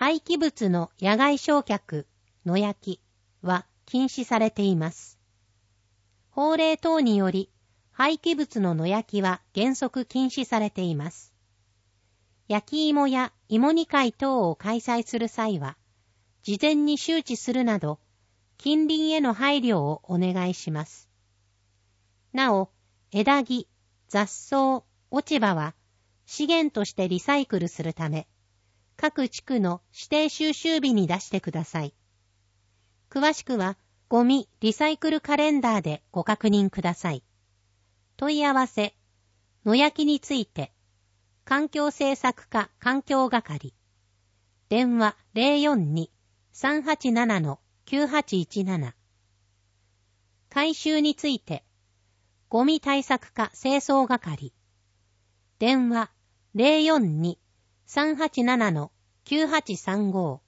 廃棄物の野外焼却、野焼きは禁止されています。法令等により、廃棄物の野焼きは原則禁止されています。焼き芋や芋煮会等を開催する際は、事前に周知するなど、近隣への配慮をお願いします。なお、枝木、雑草、落ち葉は資源としてリサイクルするため、各地区の指定収集日に出してください。詳しくは、ゴミリサイクルカレンダーでご確認ください。問い合わせ、野焼きについて、環境政策課環境係、電話042-387-9817、回収について、ゴミ対策課清掃係、電話042-387-9835